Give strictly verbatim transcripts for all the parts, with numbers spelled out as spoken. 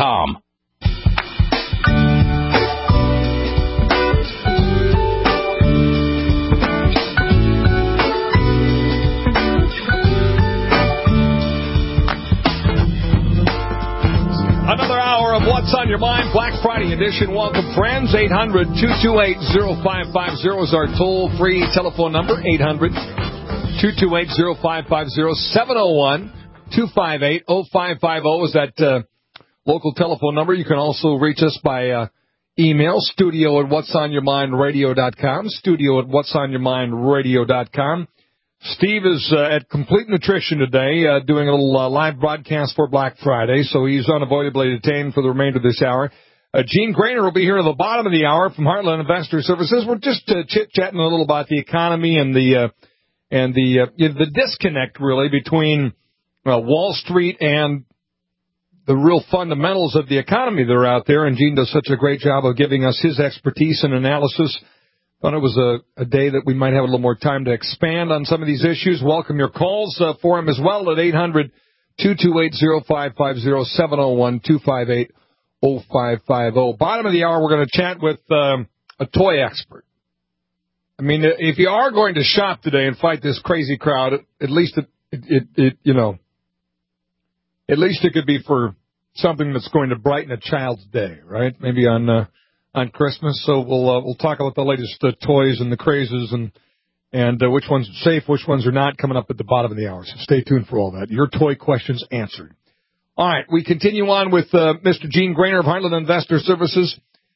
com. Another hour of What's on Your Mind, Black Friday edition. Welcome, friends. eight hundred, two two eight, oh five five oh is our toll-free telephone number. eight hundred, two two eight, oh five five oh. seven oh one, two five eight, oh five five oh is that uh, local telephone number. You can also reach us by uh, email, studio at what's on your mind radio dot com, studio at what's on your mind radio dot com. Steve is uh, at Complete Nutrition today, uh, doing a little uh, live broadcast for Black Friday, so he's unavoidably detained for the remainder of this hour. Uh, Gene Grainer will be here at the bottom of the hour from Heartland Investor Services. We're just uh, chit-chatting a little about the economy and the uh, and the uh, you know, the disconnect, really, between uh, Wall Street and the real fundamentals of the economy that are out there. And Gene does such a great job of giving us his expertise and analysis. Thought it was a, a day that we might have a little more time to expand on some of these issues. Welcome your calls uh, for him as well at eight hundred, two two eight, oh five five oh, seven oh one, two five eight, oh five five oh. Bottom of the hour, we're going to chat with um, a toy expert. I mean, if you are going to shop today and fight this crazy crowd, at least it, it, it, it you know, at least it could be for something that's going to brighten a child's day, right? Maybe on uh, on Christmas. So we'll uh, we'll talk about the latest uh, toys and the crazes and and uh, which ones are safe, which ones are not, coming up at the bottom of the hour. So stay tuned for all that. Your toy questions answered. All right, we continue on with uh, Mister Gene Grainer of Heartland Investor Services.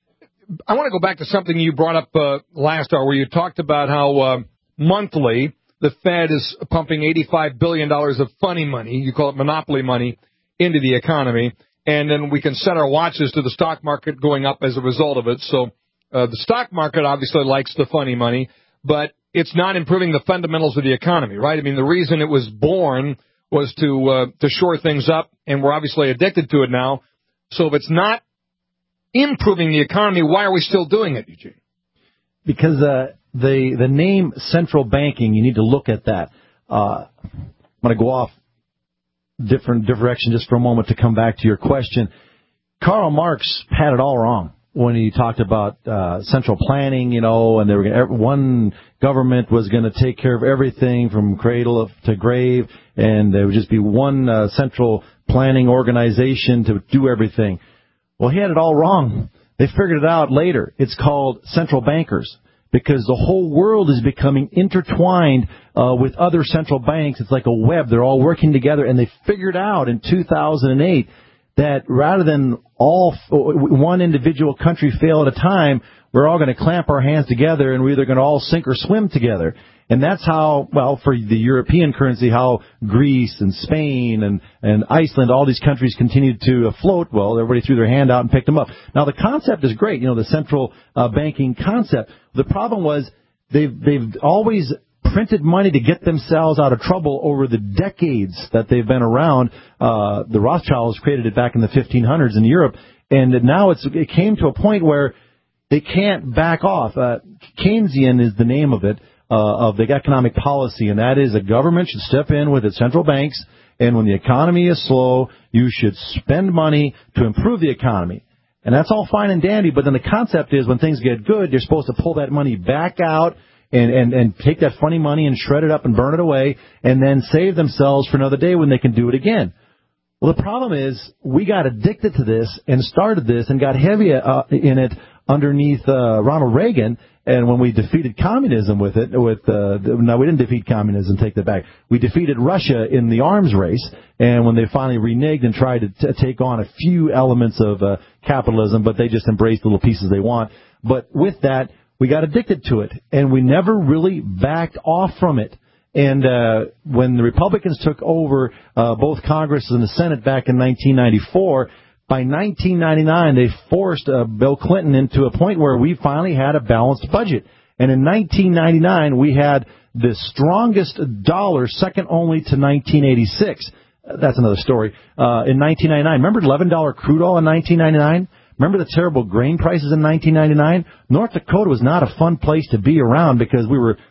I want to go back to something you brought up uh, last hour, where you talked about how uh, monthly the Fed is pumping eighty-five billion dollars of funny money, you call it monopoly money, into the economy. And then we can set our watches to the stock market going up as a result of it. So uh, the stock market obviously likes the funny money, but it's not improving the fundamentals of the economy, right? I mean, the reason it was born was to uh, to shore things up, and we're obviously addicted to it now. So if it's not improving the economy, why are we still doing it, Eugene? Because uh, the the name central banking, you need to look at that. Uh, I'm going to go off different direction just for a moment to come back to your question. Karl Marx had it all wrong when he talked about uh, central planning, you know, and they were gonna, one government was going to take care of everything from cradle to grave, and there would just be one uh, central planning organization to do everything. Well, he had it all wrong. They figured it out later. It's called central bankers, because the whole world is becoming intertwined uh, with other central banks. It's like a web. They're all working together, and they figured out in two thousand eight that rather than all one individual country fail at a time, we're all going to clamp our hands together, and we're either going to all sink or swim together. And that's how, well, for the European currency, how Greece and Spain and, and Iceland, all these countries continued to afloat. Well, everybody threw their hand out and picked them up. Now, the concept is great, you know, the central uh, banking concept. The problem was they've, they've always printed money to get themselves out of trouble over the decades that they've been around. Uh, the Rothschilds created it back in the fifteen hundreds in Europe, and now it's, it came to a point where they can't back off. Uh, Keynesian is the name of it. Uh, of the economic policy, and that is a government should step in with its central banks, and when the economy is slow, you should spend money to improve the economy. And that's all fine and dandy, but then the concept is when things get good, you're supposed to pull that money back out and, and, and take that funny money and shred it up and burn it away, and then save themselves for another day when they can do it again. Well, the problem is we got addicted to this and started this and got heavy uh, in it underneath uh, Ronald Reagan. And when we defeated communism with it, with uh, no, we didn't defeat communism, take that back. We defeated Russia in the arms race, and when they finally reneged and tried to t- take on a few elements of uh, capitalism, but they just embraced the little pieces they want. But with that, we got addicted to it, and we never really backed off from it. And uh, when the Republicans took over uh, both Congress and the Senate back in nineteen ninety-four, by nineteen ninety-nine, they forced uh, Bill Clinton into a point where we finally had a balanced budget. And in nineteen ninety-nine, we had the strongest dollar, second only to nineteen eighty-six. That's another story. Uh, in nineteen ninety-nine, remember eleven dollars crude oil in nineteen ninety-nine? Remember the terrible grain prices in nineteen ninety-nine? North Dakota was not a fun place to be around because we were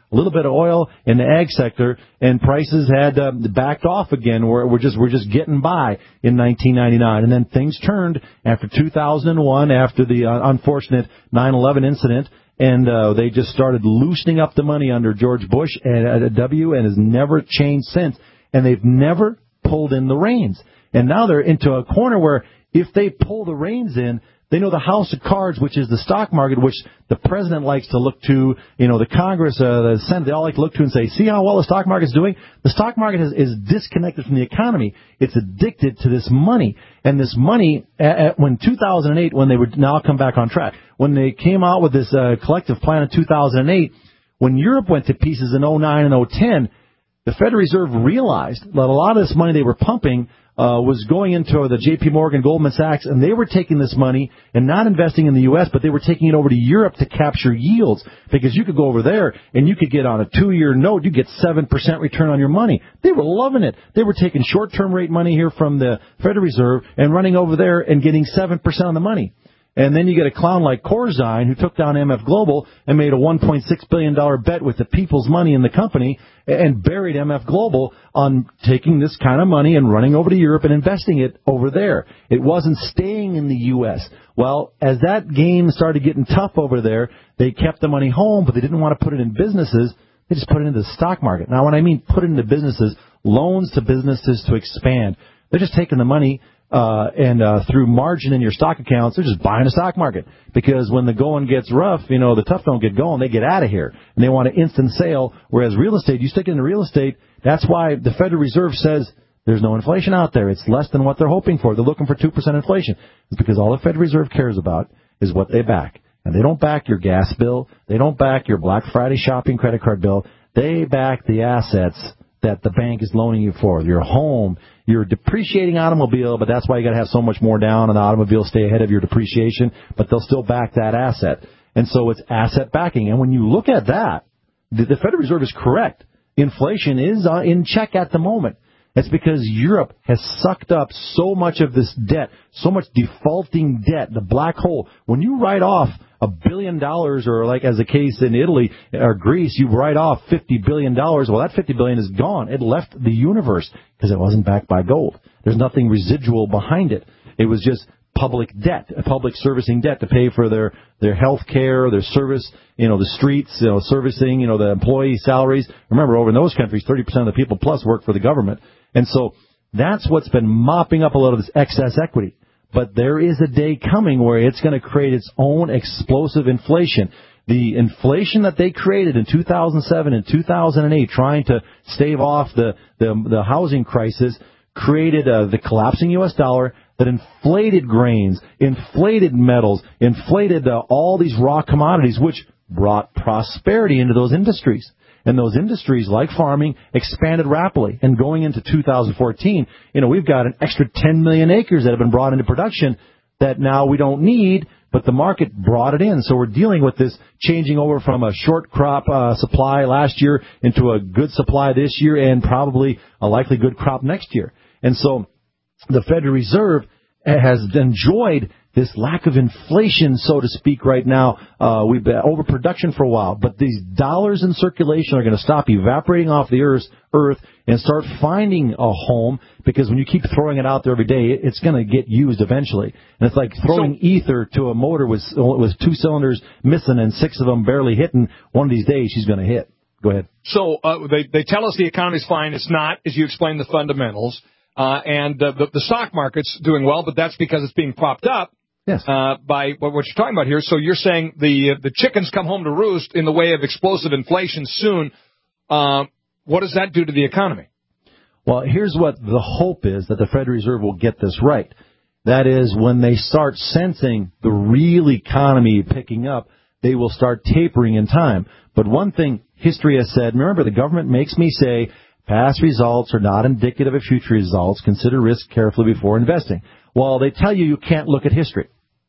a little bit of oil in the ag sector, and prices had uh, backed off again. Where we're just we're just getting by in nineteen ninety-nine, and then things turned after two thousand one, after the uh, unfortunate nine eleven incident. And uh, they just started loosening up the money under George Bush and uh, W, and has never changed since. And they've never pulled in the reins. And now they're into a corner where if they pull the reins in, they know the house of cards, which is the stock market, which the president likes to look to, you know, the Congress, uh, the Senate, they all like to look to and say, see how well the stock market's doing? The stock market is, is disconnected from the economy. It's addicted to this money. And this money, at, at, when two thousand eight, when they would now come back on track, when they came out with this uh, collective plan in two thousand eight, when Europe went to pieces in oh nine and oh ten, the Federal Reserve realized that a lot of this money they were pumping Uh, was going into the J P Morgan, Goldman Sachs, and they were taking this money and not investing in the U S, but they were taking it over to Europe to capture yields, because you could go over there and you could get on a two-year note, you get seven percent return on your money. They were loving it. They were taking short-term rate money here from the Federal Reserve and running over there and getting seven percent on the money. And then you get a clown like Corzine, who took down M F Global and made a one point six billion dollars bet with the people's money in the company and buried M F Global on taking this kind of money and running over to Europe and investing it over there. It wasn't staying in the U S. Well, as that game started getting tough over there, they kept the money home, but they didn't want to put it in businesses. They just put it into the stock market. Now, when I mean put it into businesses, loans to businesses to expand. They're just taking the money Uh, and uh, through margin in your stock accounts, they're just buying the stock market. Because when the going gets rough, you know, the tough don't get going, they get out of here. And they want an instant sale, whereas real estate, you stick it into real estate, that's why the Federal Reserve says there's no inflation out there. It's less than what they're hoping for. They're looking for two percent inflation. It's because all the Federal Reserve cares about is what they back. And they don't back your gas bill. They don't back your Black Friday shopping credit card bill. They back the assets that the bank is loaning you for, your home, your depreciating automobile, but that's why you got to have so much more down on the automobile, stay ahead of your depreciation, but they'll still back that asset. And so it's asset backing. And when you look at that, the, the Federal Reserve is correct. Inflation is uh, in check at the moment. It's because Europe has sucked up so much of this debt, so much defaulting debt, the black hole. When you write off a billion dollars, or like as the case in Italy or Greece, you write off fifty billion dollars. Well, that fifty billion dollars is gone. It left the universe because it wasn't backed by gold. There's nothing residual behind it. It was just public debt, a public servicing debt to pay for their, their health care, their service, you know, the streets, you know, servicing, you know, the employee salaries. Remember, over in those countries, thirty percent of the people plus work for the government. And so that's what's been mopping up a lot of this excess equity. But there is a day coming where it's going to create its own explosive inflation. The inflation that they created in two thousand seven and two thousand eight, trying to stave off the, the, the housing crisis, created uh, the collapsing U S dollar that inflated grains, inflated metals, inflated uh, all these raw commodities, which brought prosperity into those industries. And those industries, like farming, expanded rapidly. And going into two thousand fourteen, you know, we've got an extra ten million acres that have been brought into production that now we don't need, but the market brought it in. So we're dealing with this changing over from a short crop uh, supply last year into a good supply this year and probably a likely good crop next year. And so the Federal Reserve has enjoyed this lack of inflation, so to speak, right now. Uh, we've been overproduction for a while, but these dollars in circulation are going to stop evaporating off the earth, earth and start finding a home, because when you keep throwing it out there every day, it's going to get used eventually. And it's like throwing so, ether to a motor with, with two cylinders missing and six of them barely hitting. One of these days, she's going to hit. Go ahead. So uh, they, they tell us the economy's fine. It's not, as you explained, the fundamentals. Uh, and uh, the, the stock market's doing well, but that's because it's being propped up. Yes. Uh, by what you're talking about here. So you're saying the uh, the chickens come home to roost in the way of explosive inflation soon. Uh, what does that do to the economy? Well, here's what the hope is, that the Federal Reserve will get this right. That is, when they start sensing the real economy picking up, they will start tapering in time. But one thing history has said, remember, the government makes me say, past results are not indicative of future results. Consider risk carefully before investing. Well, they tell you you can't look at history.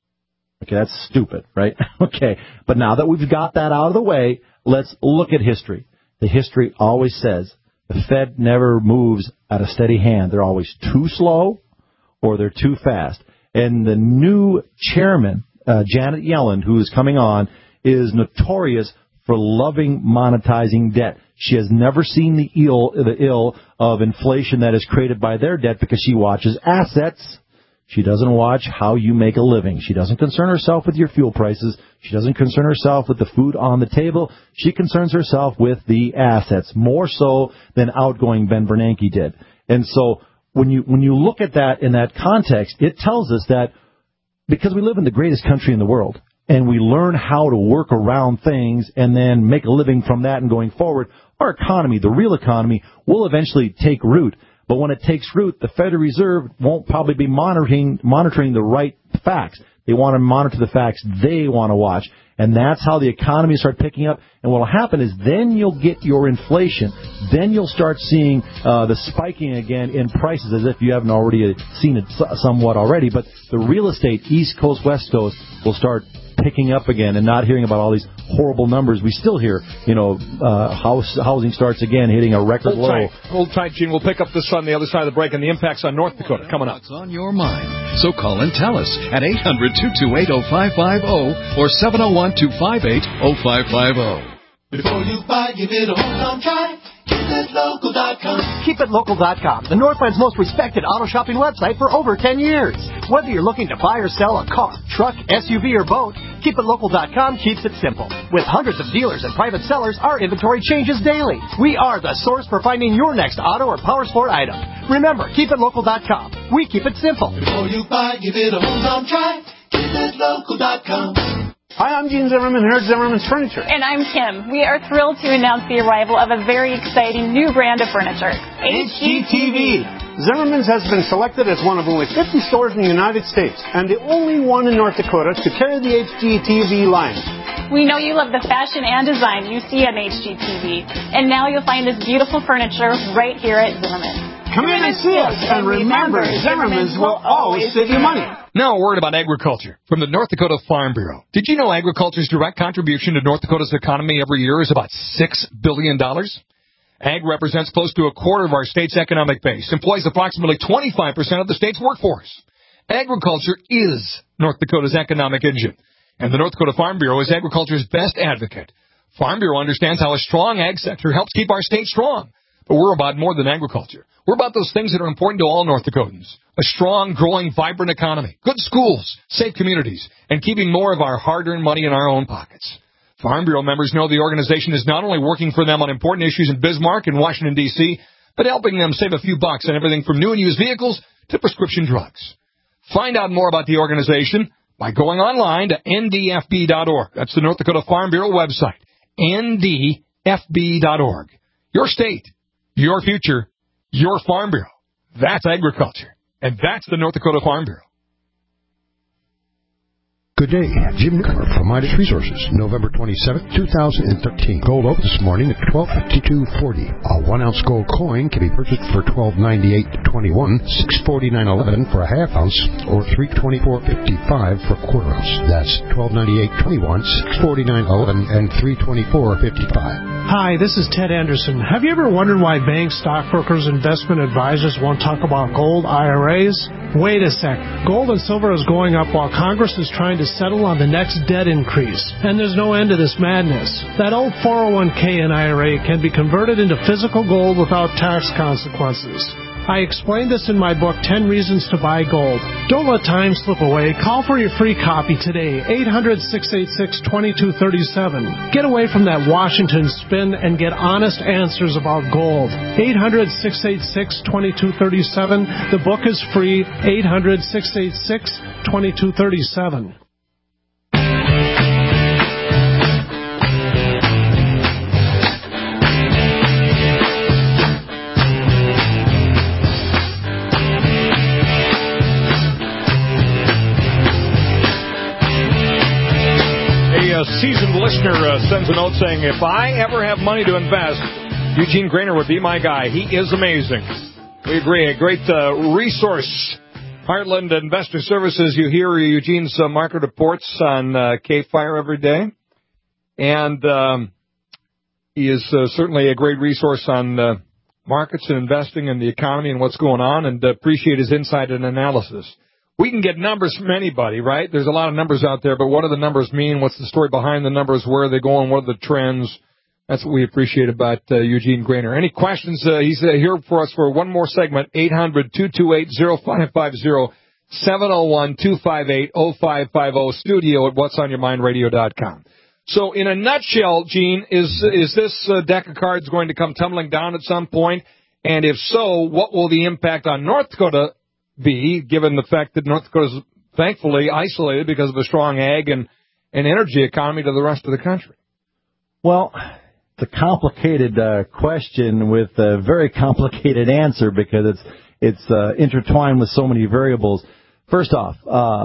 Okay, that's stupid, right? Okay, but now that we've got that out of the way, let's look at history. The history always says the Fed never moves at a steady hand. They're always too slow or they're too fast. And the new chairman, uh, Janet Yellen, who is coming on, is notorious for loving monetizing debt. She has never seen the ill, the ill of inflation that is created by their debt because she watches assets. She doesn't watch how you make a living. She doesn't concern herself with your fuel prices. She doesn't concern herself with the food on the table. She concerns herself with the assets, more so than outgoing Ben Bernanke did. And so when you when you look at that in that context, it tells us that because we live in the greatest country in the world, and we learn how to work around things and then make a living from that and going forward, our economy, the real economy, will eventually take root. But when it takes root, the Federal Reserve won't probably be monitoring monitoring the right facts. They want to monitor the facts they want to watch. And that's how the economy start picking up. And what will happen is then you'll get your inflation. Then you'll start seeing uh, the spiking again in prices as if you haven't already seen it somewhat already. But the real estate, East Coast, West Coast, will start picking up again and not hearing about all these horrible numbers. We still hear, you know, uh, house housing starts again hitting a record Hold low. Tight. Hold tight, Gene. We'll pick up this on the other side of the break and the impacts on North Dakota coming up. What's on your mind? So call and tell us at eight hundred, two two eight, oh five five oh or seven oh one, two five eight, oh five five oh. Before you buy, give it a home try. Keep it local dot com. keep it local dot com, the Northland's most respected auto shopping website for over ten years. Whether you're looking to buy or sell a car, truck, S U V, or boat, keep it local dot com keeps it simple. With hundreds of dealers and private sellers, our inventory changes daily. We are the source for finding your next auto or power sport item. Remember, keep it local dot com. We keep it simple. Before you buy, give it a home try. keep it local dot com. Hi, I'm Gene Zimmerman here at Zimmerman's Furniture. And I'm Kim. We are thrilled to announce the arrival of a very exciting new brand of furniture. H G T V. Zimmerman's has been selected as one of only fifty stores in the United States and the only one in North Dakota to carry the H G T V line. We know you love the fashion and design you see on H G T V. And now you'll find this beautiful furniture right here at Zimmerman's. Come in and see us, and remember, Zimmerman's will always save you money. Now a word about agriculture from the North Dakota Farm Bureau. Did you know agriculture's direct contribution to North Dakota's economy every year is about six billion dollars? Ag represents close to a quarter of our state's economic base, employs approximately twenty-five percent of the state's workforce. Agriculture is North Dakota's economic engine, and the North Dakota Farm Bureau is agriculture's best advocate. Farm Bureau understands how a strong ag sector helps keep our state strong. But we're about more than agriculture. We're about those things that are important to all North Dakotans. A strong, growing, vibrant economy, good schools, safe communities, and keeping more of our hard-earned money in our own pockets. Farm Bureau members know the organization is not only working for them on important issues in Bismarck and Washington, D C, but helping them save a few bucks on everything from new and used vehicles to prescription drugs. Find out more about the organization by going online to N D F B dot org. That's the North Dakota Farm Bureau website, N D F B dot org. Your state. Your future, your Farm Bureau. That's agriculture. And that's the North Dakota Farm Bureau. Good day, Jim Newcomer from Midas Resources, November twenty-seventh, two thousand thirteen. Gold opened this morning at twelve fifty-two forty. A one-ounce gold coin can be purchased for twelve ninety-eight twenty-one, six forty-nine eleven for a half ounce, or three twenty-four fifty-five for a quarter ounce. That's twelve ninety-eight twenty-one, six forty-nine eleven, and three twenty-four fifty-five. Hi, this is Ted Anderson. Have you ever wondered why banks, stockbrokers, investment advisors won't talk about gold I R As? Wait a sec. Gold and silver is going up while Congress is trying to settle on the next debt increase. And there's no end to this madness. That old four oh one k and I R A can be converted into physical gold without tax consequences. I explained this in my book, ten Reasons to Buy Gold. Don't let time slip away. Call for your free copy today, eight hundred, six eight six, two two three seven. Get away from that Washington spin and get honest answers about gold. eight hundred, six eight six, two two three seven. The book is free, eight hundred, six eight six, two two three seven. A seasoned listener uh, sends a note saying, if I ever have money to invest, Eugene Grainer would be my guy. He is amazing. We agree. A great uh, resource. Heartland Investor Services, you hear Eugene's uh, market reports on uh, K-Fire every day. And um, he is uh, certainly a great resource on uh, markets and investing in the economy and what's going on, and uh, appreciate his insight and analysis. we can get numbers from anybody, right? There's a lot of numbers out there, but what do the numbers mean? What's the story behind the numbers? Where are they going? What are the trends? That's what we appreciate about uh, Eugene Grainer. Any questions? Uh, he's uh, here for us for one more segment, eight hundred, two two eight, oh five five oh, seven oh one, two five eight, oh five five oh, studio at whats on your mind radio dot com. So in a nutshell, Gene, is is this uh, deck of cards going to come tumbling down at some point? And if so, what will the impact on North Dakota be, given the fact that North Dakota is thankfully isolated because of a strong ag and, and energy economy to the rest of the country? Well, it's a complicated uh, question with a very complicated answer because it's it's uh, intertwined with so many variables. First off, uh,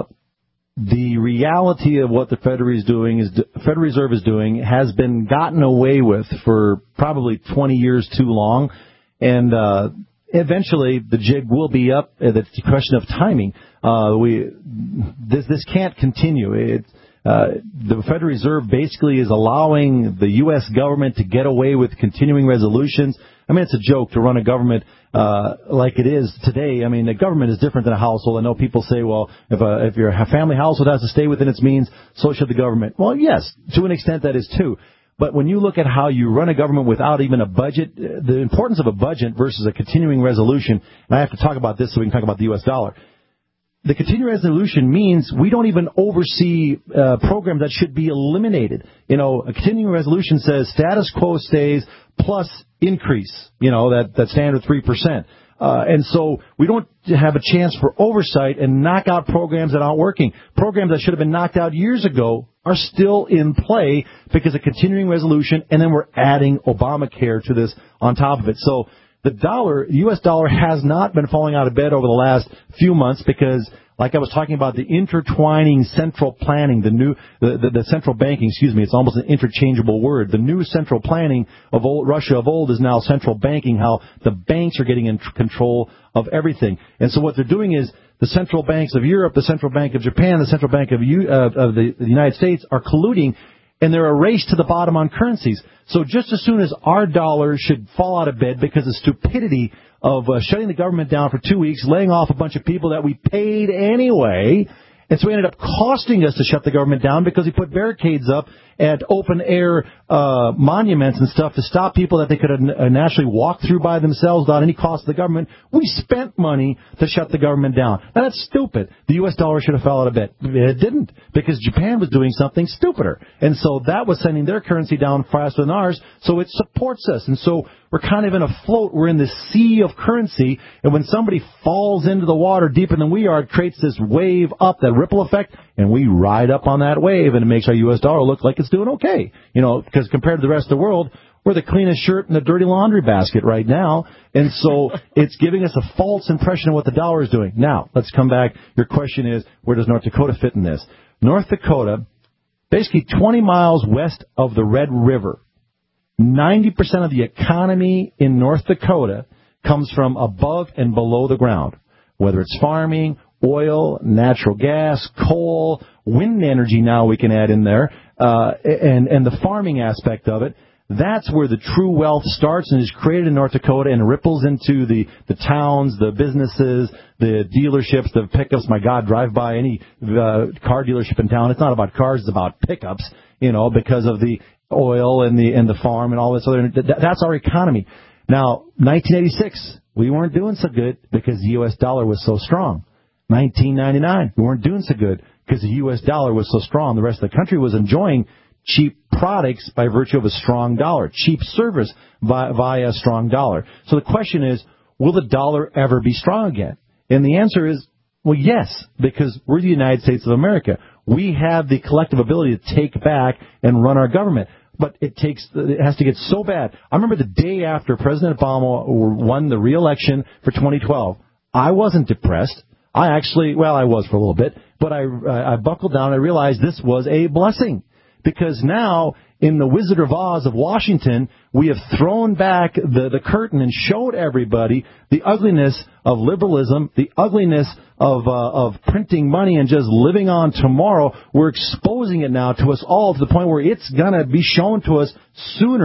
the reality of what the Federal Reserve is doing is Federal Reserve is doing has been gotten away with for probably twenty years too long, and uh, eventually the jig will be up. It's a question of timing. Uh, we this this can't continue. It's Uh, the Federal Reserve basically is allowing the U S government to get away with continuing resolutions. I mean, it's a joke to run a government uh, like it is today. I mean, a government is different than a household. I know people say, well, if a, if your family household has to stay within its means, so should the government. Well, yes, to an extent that is too. But when you look at how you run a government without even a budget, the importance of a budget versus a continuing resolution, and I have to talk about this so we can talk about the U S dollar. The continuing resolution means we don't even oversee uh, programs that should be eliminated. You know, a continuing resolution says status quo stays plus increase, you know, that, that standard three percent. Uh, and so we don't have a chance for oversight and knock out programs that aren't working. Programs that should have been knocked out years ago are still in play because of continuing resolution, and then we're adding Obamacare to this on top of it. So the dollar, U S dollar, has not been falling out of bed over the last few months because, like I was talking about, the intertwining central planning, the new, the, the, the central banking, excuse me, it's almost an interchangeable word. The new central planning of old Russia of old is now central banking, how the banks are getting in control of everything. And so what they're doing is the central banks of Europe, the central bank of Japan, the central bank of, U, uh, of the, the United States are colluding, and they're a race to the bottom on currencies. So just as soon as our dollar should fall out of bed because of stupidity of uh, shutting the government down for two weeks, laying off a bunch of people that we paid anyway, and so it ended up costing us to shut the government down because we put barricades up at open-air uh, monuments and stuff to stop people that they could uh, naturally walk through by themselves without any cost to the government. We spent money to shut the government down. Now, that's stupid. The U S dollar should have fell out of bed. It didn't, because Japan was doing something stupider. And so that was sending their currency down faster than ours, so it supports us. And so we're kind of in a float. We're in the sea of currency, and when somebody falls into the water deeper than we are, it creates this wave up, that ripple effect, and we ride up on that wave, and it makes our U S dollar look like it's doing okay. You know, because compared to the rest of the world, we're the cleanest shirt in the dirty laundry basket right now, and so it's giving us a false impression of what the dollar is doing. Now, let's come back. Your question is, where does North Dakota fit in this? North Dakota, basically twenty miles west of the Red River, ninety percent of the economy in North Dakota comes from above and below the ground, whether it's farming, oil, natural gas, coal, wind energy now we can add in there, uh, and, and the farming aspect of it. That's where the true wealth starts and is created in North Dakota and ripples into the, the towns, the businesses, the dealerships, the pickups. My God, drive by any uh, car dealership in town. It's not about cars, it's about pickups, you know, because of the oil and the and the farm and all this other. That's our economy. Now, nineteen eighty-six, we weren't doing so good because the U S dollar was so strong. nineteen ninety-nine, we weren't doing so good because the U S dollar was so strong. The rest of the country was enjoying cheap products by virtue of a strong dollar, cheap service via, via a strong dollar. So the question is, will the dollar ever be strong again? And the answer is, well, yes, because we're the United States of America. We have the collective ability to take back and run our government. But it takes, it has to get so bad. I remember the day after President Obama won the re-election for twenty twelve, I wasn't depressed. I actually, well, I was for a little bit, but I, I buckled down. I realized this was a blessing. Because now, in the Wizard of Oz of Washington, we have thrown back the, the curtain and showed everybody the ugliness of liberalism, the ugliness of, uh, of printing money and just living on tomorrow. We're exposing it now to us all to the point where it's going to be shown to us sooner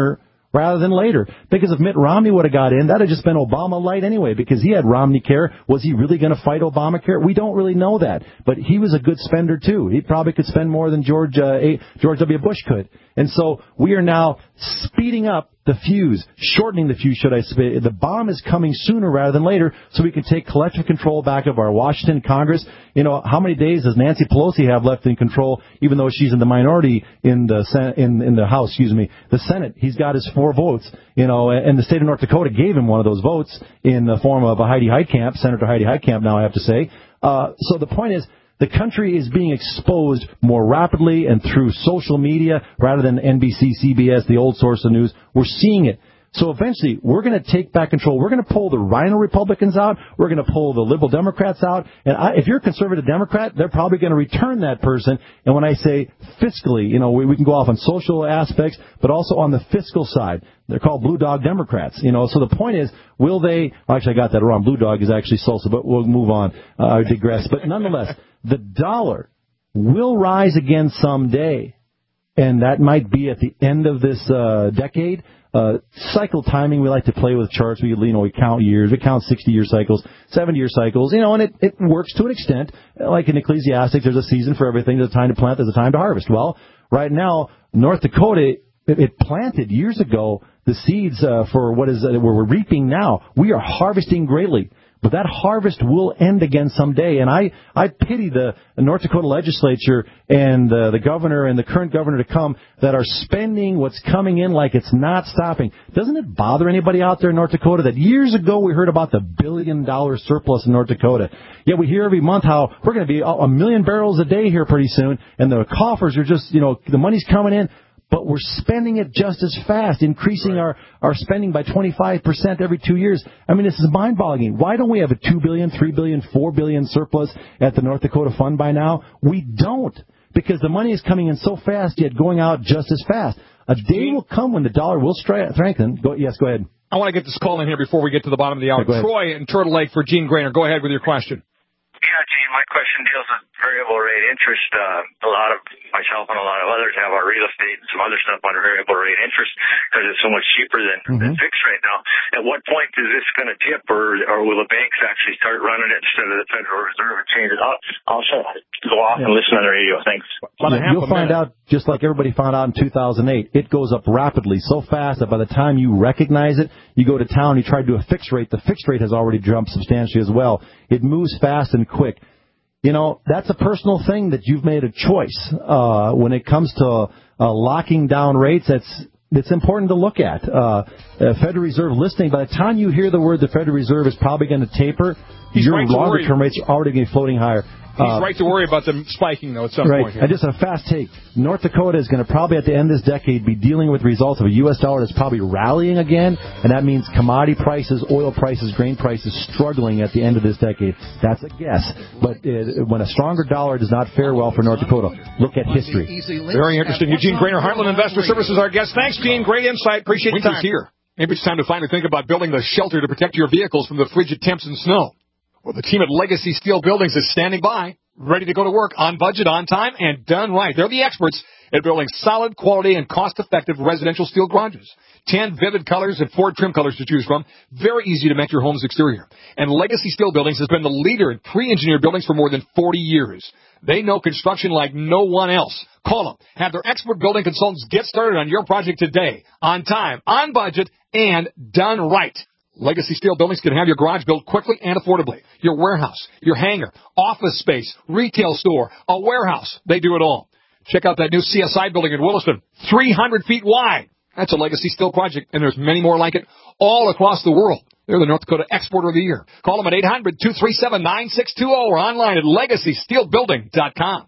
rather than later. Because if Mitt Romney would have got in, that would have just been Obama light anyway, because he had Romney Care. Was he really going to fight Obamacare? We don't really know that. But he was a good spender, too. He probably could spend more than George, uh, a- George W. Bush could. And so we are now speeding up the fuse, shortening the fuse, should I say. The bomb is coming sooner rather than later, so we can take collective control back of our Washington Congress. You know, how many days does Nancy Pelosi have left in control, even though she's in the minority in the Senate, in, in the House, excuse me, the Senate? He's got his four votes, you know, and the state of North Dakota gave him one of those votes in the form of a Heidi Heitkamp, Senator Heidi Heitkamp, now I have to say. Uh, so the point is, the country is being exposed more rapidly and through social media rather than N B C, C B S, the old source of news. We're seeing it. So eventually, we're going to take back control. We're going to pull the Rhino Republicans out. We're going to pull the Liberal Democrats out. And I, if you're a conservative Democrat, they're probably going to return that person. And when I say fiscally, you know, we, we can go off on social aspects, but also on the fiscal side. They're called Blue Dog Democrats. You know, so the point is, will they, well, actually I got that wrong. Blue Dog is actually salsa, but we'll move on. Uh, I digress. But nonetheless, the dollar will rise again someday. And that might be at the end of this uh, decade. Uh, cycle timing, we like to play with charts. We, you know, we count years. We count sixty-year cycles, seventy-year cycles, you know, and it, it works to an extent. Like in Ecclesiastes, there's a season for everything. There's a time to plant. There's a time to harvest. Well, right now, North Dakota, it, it planted years ago the seeds uh, for what is uh, we're reaping now. We are harvesting greatly. But that harvest will end again someday. And I, I pity the North Dakota legislature and uh, the governor and the current governor to come that are spending what's coming in like it's not stopping. Doesn't it bother anybody out there in North Dakota that years ago we heard about the billion dollar surplus in North Dakota? Yet we hear every month how we're going to be a million barrels a day here pretty soon, and the coffers are just, you know, the money's coming in. But we're spending it just as fast, increasing our, our spending by twenty-five percent every two years. I mean, this is mind-boggling. Why don't we have a two billion dollars, three billion dollars, four billion dollars surplus at the North Dakota Fund by now? We don't, because the money is coming in so fast, yet going out just as fast. A day will come when the dollar will strengthen. Go, yes, go ahead. I want to get this call in here before we get to the bottom of the hour. Yeah, Troy in Turtle Lake for Gene Grainer. Go ahead with your question. Yeah, Gene, my question deals with variable rate interest. Uh, a lot of myself and a lot of others have our real estate and some other stuff under variable rate interest because it's so much cheaper than, mm-hmm. than fixed right now. At what point is this going to tip, or, or will the banks actually start running it instead of the Federal Reserve and change it? I'll, I'll go off yeah. and listen on the radio. Thanks. Yeah, you'll find out, just like everybody found out in two thousand eight, it goes up rapidly, so fast that by the time you recognize it, you go to town, you try to do a fixed rate. The fixed rate has already jumped substantially as well. It moves fast and quick. You know, that's a personal thing that you've made a choice. Uh, when it comes to uh, locking down rates, that's it's important to look at. Uh, uh, Federal Reserve listening, by the time you hear the word the Federal Reserve is probably going to taper, He's your right longer-term rates are already going to be floating higher. He's uh, right to worry about them spiking, though, at some right. point. Right. And just a fast take. North Dakota is going to probably, at the end of this decade, be dealing with results of a U S dollar that's probably rallying again, and that means commodity prices, oil prices, grain prices struggling at the end of this decade. That's a guess. But it, when a stronger dollar does not fare well for North Dakota, look at history. Very interesting. Eugene Grainer, Heartland Investor Services, our guest. Thanks, Gene. Great insight. Appreciate your time. Here. Maybe it's time to finally think about building the shelter to protect your vehicles from the frigid temps and snow. Well, the team at Legacy Steel Buildings is standing by, ready to go to work on budget, on time, and done right. They're the experts at building solid, quality, and cost-effective residential steel garages. Ten vivid colors and four trim colors to choose from. Very easy to match your home's exterior. And Legacy Steel Buildings has been the leader in pre-engineered buildings for more than forty years. They know construction like no one else. Call them. Have their expert building consultants get started on your project today, on time, on budget, and done right. Legacy Steel Buildings can have your garage built quickly and affordably. Your warehouse, your hangar, office space, retail store, a warehouse. They do it all. Check out that new C S I building in Williston, three hundred feet wide. That's a Legacy Steel project, and there's many more like it all across the world. They're the North Dakota Exporter of the Year. Call them at eight hundred, two three seven, nine six two zero or online at legacy steel building dot com.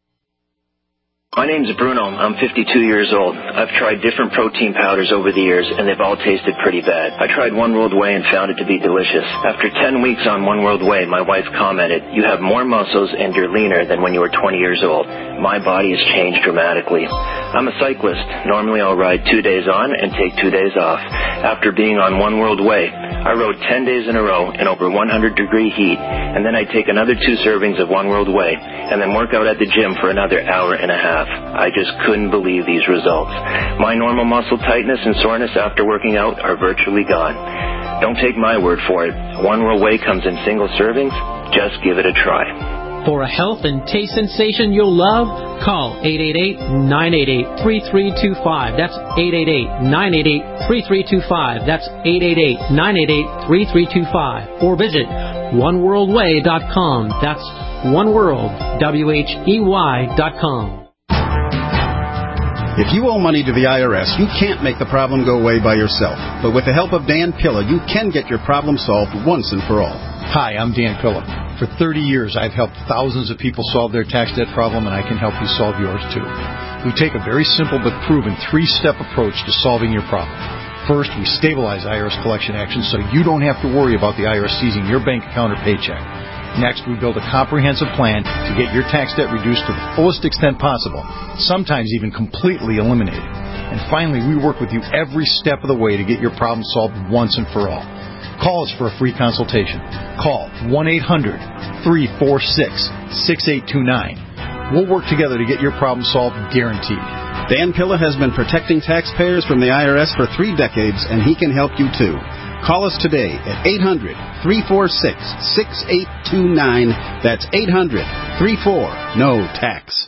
My name's Bruno. I'm fifty-two years old. I've tried different protein powders over the years, and they've all tasted pretty bad. I tried One World Whey and found it to be delicious. After ten weeks on One World Whey, my wife commented, "You have more muscles and you're leaner than when you were twenty years old." My body has changed dramatically. I'm a cyclist. Normally I'll ride two days on and take two days off. After being on One World Whey, I rode ten days in a row in over one hundred degree heat, and then I'd take another two servings of One World Whey, and then work out at the gym for another hour and a half. I just couldn't believe these results. My normal muscle tightness and soreness after working out are virtually gone. Don't take my word for it. One World Whey comes in single servings. Just give it a try. For a health and taste sensation you'll love, call eight eight eight, nine eight eight, three three two five. That's eight eight eight, nine eight eight, three three two five. That's eight eight eight, nine eight eight, three three two five. Or visit one world way dot com. That's oneworld, W H E Y dot com. If you owe money to the I R S, you can't make the problem go away by yourself. But with the help of Dan Pilla, you can get your problem solved once and for all. Hi, I'm Dan Pilla. For thirty years, I've helped thousands of people solve their tax debt problem, and I can help you solve yours, too. We take a very simple but proven three-step approach to solving your problem. First, we stabilize I R S collection actions so you don't have to worry about the I R S seizing your bank account or paycheck. Next, we build a comprehensive plan to get your tax debt reduced to the fullest extent possible, sometimes even completely eliminated. And finally, we work with you every step of the way to get your problem solved once and for all. Call us for a free consultation. Call one eight hundred, three four six, six eight two nine. We'll work together to get your problem solved, guaranteed. Dan Pilla has been protecting taxpayers from the I R S for three decades, and he can help you too. Call us today at eight hundred, three four six, six eight two nine. That's eight hundred, three four, N O tax.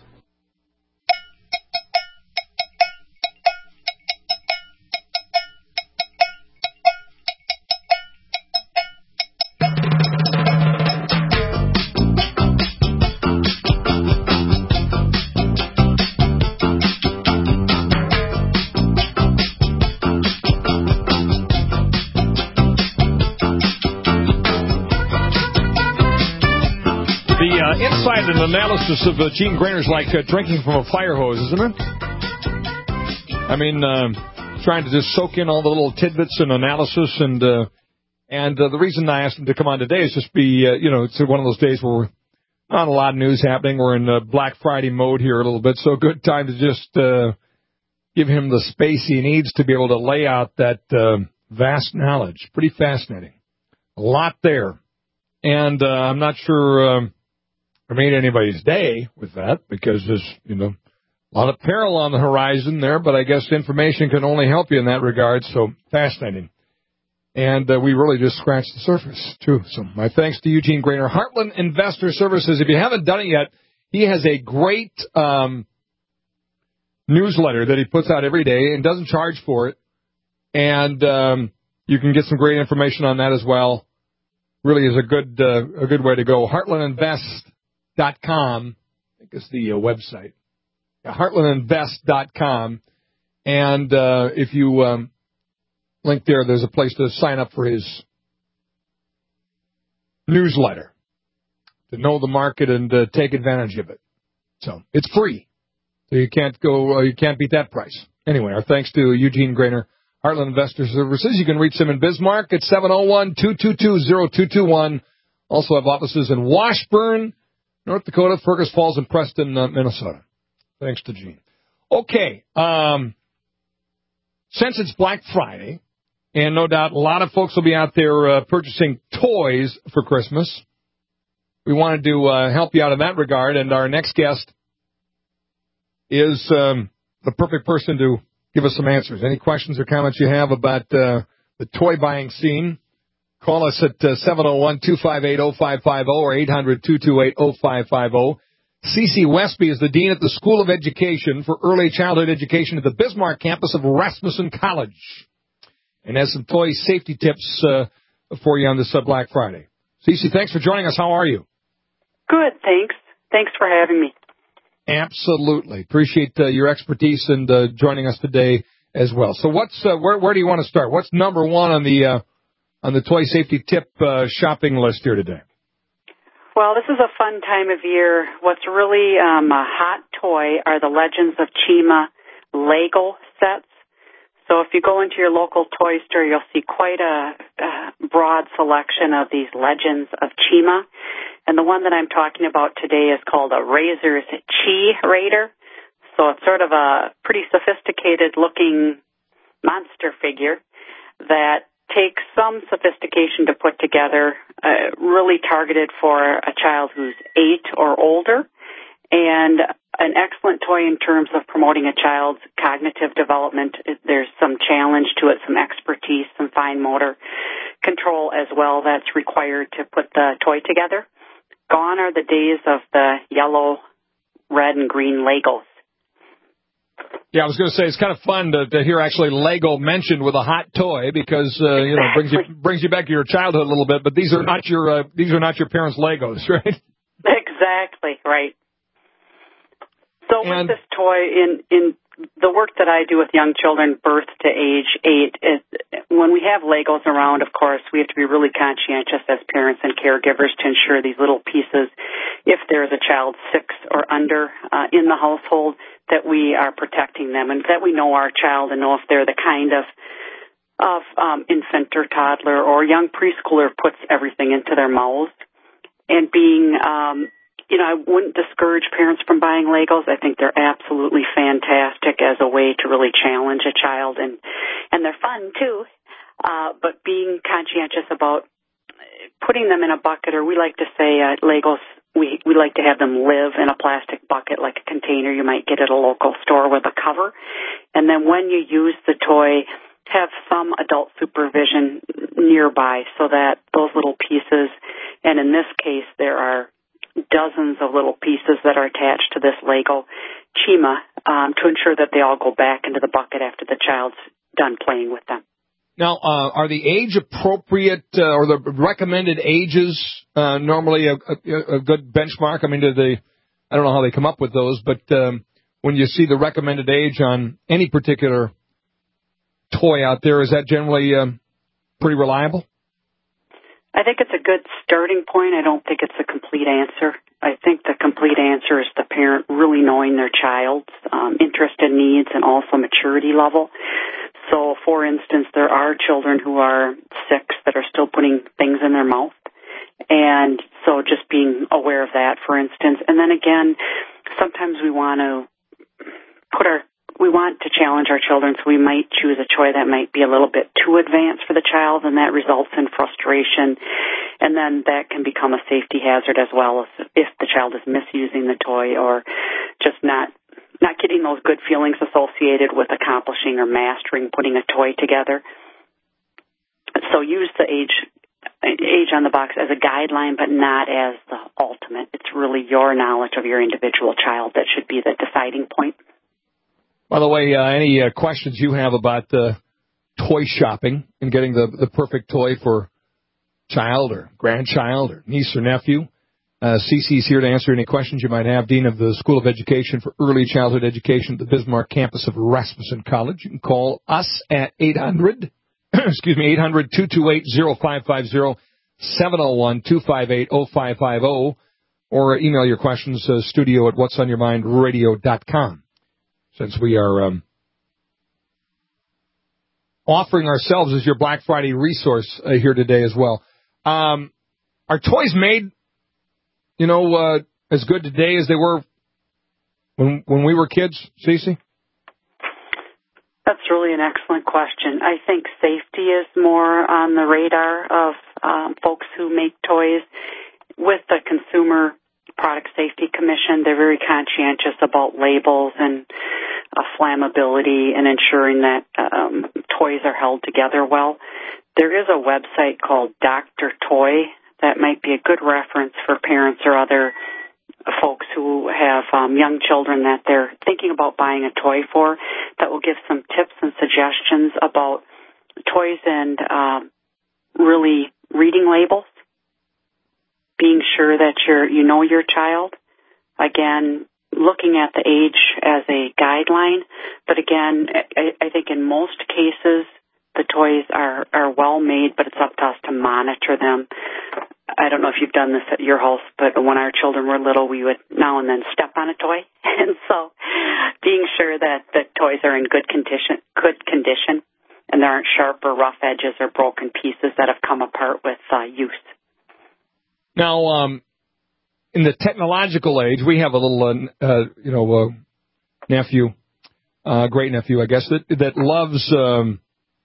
Insight and analysis of uh, Gene Grainer's like uh, drinking from a fire hose, isn't it? I mean, uh, trying to just soak in all the little tidbits and analysis, and uh, and uh, the reason I asked him to come on today is just be, uh, you know, it's one of those days where not a lot of news happening. We're in uh, Black Friday mode here a little bit, so a good time to just uh, give him the space he needs to be able to lay out that uh, vast knowledge. Pretty fascinating. A lot there. And uh, I'm not sure... Um, I made anybody's day with that because there's, you know, a lot of peril on the horizon there, but I guess information can only help you in that regard, so fascinating. And uh, we really just scratched the surface, too. So my thanks to Eugene Grainer. Heartland Investor Services, if you haven't done it yet, he has a great um, newsletter that he puts out every day and doesn't charge for it. And um, you can get some great information on that as well. Really is a good uh, a good way to go. Heartland Invest. Dot com, I think it's the uh, website. Yeah, heartland invest dot com. And uh, if you um, link there, there's a place to sign up for his newsletter to know the market and uh, take advantage of it. So it's free. So you can't go, uh, you can't beat that price. Anyway, our thanks to Eugene Grainer, Heartland Investor Services. You can reach him in Bismarck at seven oh one, two two two, oh two two one. Also have offices in Washburn, North Dakota, Fergus Falls, and Preston, uh, Minnesota. Thanks to Gene. Okay, um, since it's Black Friday, and no doubt a lot of folks will be out there uh, purchasing toys for Christmas, we wanted to uh, help you out in that regard, and our next guest is um, the perfect person to give us some answers. Any questions or comments you have about uh, the toy buying scene, call us at uh, seven oh one, two five eight, oh five five oh or eight hundred, two two eight, oh five five oh. Cece Westby is the Dean at the School of Education for Early Childhood Education at the Bismarck campus of Rasmussen College, and has some toy safety tips uh, for you on this uh, Black Friday. Cece, thanks for joining us. How are you? Good, thanks. Thanks for having me. Absolutely. Appreciate uh, your expertise and uh, joining us today as well. So what's uh, where, where do you want to start? What's number one on the uh, on the toy safety tip uh, shopping list here today? Well, this is a fun time of year. What's really um, a hot toy are the Legends of Chima Lego sets. So if you go into your local toy store, you'll see quite a, a broad selection of these Legends of Chima. And the one that I'm talking about today is called a Razor's Chi Raider. So it's sort of a pretty sophisticated looking monster figure that take some sophistication to put together, uh, really targeted for a child who's eight or older, and an excellent toy in terms of promoting a child's cognitive development. There's some challenge to it, some expertise, some fine motor control as well that's required to put the toy together. Gone are the days of the yellow, red, and green Legos. Yeah, I was going to say it's kind of fun to, to hear actually Lego mentioned with a hot toy because uh, you know brings you brings you back to your childhood a little bit. But these are not your uh, these are not your parents' Legos, right? Exactly right. So and, with this toy, in in the work that I do with young children, birth to age eight, is when we have Legos around. Of course, we have to be really conscientious as parents and caregivers to ensure these little pieces, if there is a child six or under uh, in the household, that we are protecting them and that we know our child and know if they're the kind of of um, infant or toddler or young preschooler puts everything into their mouths. And being, um, you know, I wouldn't discourage parents from buying Legos. I think they're absolutely fantastic as a way to really challenge a child, and and they're fun too. Uh, but being conscientious about putting them in a bucket, or we like to say uh, Legos, we, we like to have them live in a plastic bucket like a container you might get at a local store with a cover. And then when you use the toy, have some adult supervision nearby so that those little pieces, and in this case there are dozens of little pieces that are attached to this Lego Chima, um, to ensure that they all go back into the bucket after the child's done playing with them. Now, uh, are the age appropriate uh, or the recommended ages uh, normally a, a, a good benchmark? I mean, do they, I don't know how they come up with those, but um, when you see the recommended age on any particular toy out there, is that generally um, pretty reliable? I think it's a good starting point. I don't think it's a complete answer. I think the complete answer is the parent really knowing their child's um, interest and needs and also maturity level. So, for instance, there are children who are six that are still putting things in their mouth. And so just being aware of that, for instance. And then again, sometimes we want to put our We want to challenge our children, so we might choose a toy that might be a little bit too advanced for the child, and that results in frustration. And then that can become a safety hazard as well if the child is misusing the toy or just not not getting those good feelings associated with accomplishing or mastering putting a toy together. So use the age age on the box as a guideline, but not as the ultimate. It's really your knowledge of your individual child that should be the deciding point. By the way, uh, any uh, questions you have about uh, toy shopping and getting the, the perfect toy for child or grandchild or niece or nephew, uh, Cece's here to answer any questions you might have. Dean of the School of Education for Early Childhood Education at the Bismarck campus of Rasmussen College. You can call us at eight hundred, excuse me, eight hundred, two two eight, oh five five oh, seven oh one, two five eight, oh five five oh, or email your questions, uh, studio at what's on your mind radio dot com. Since we are um, offering ourselves as your Black Friday resource uh, here today as well. Um, are toys made, you know, uh, as good today as they were when when we were kids, Cece? That's really an excellent question. I think safety is more on the radar of um, folks who make toys. With the Consumer Product Safety Commission, they're very conscientious about labels and uh, flammability and ensuring that um, toys are held together well. There is a website called Doctor Toy that might be a good reference for parents or other folks who have um, young children that they're thinking about buying a toy for, that will give some tips and suggestions about toys and uh, really reading labels. Being sure that you're, you know your child. Again, looking at the age as a guideline. But again, I, I think in most cases, the toys are, are well made, but it's up to us to monitor them. I don't know if you've done this at your house, but when our children were little, we would now and then step on a toy. And so being sure that the toys are in good condition, good condition, and there aren't sharp or rough edges or broken pieces that have come apart with uh, use. Now, um, in the technological age, we have a little, uh, uh, you know, uh, nephew, uh, great nephew, I guess, that that loves um,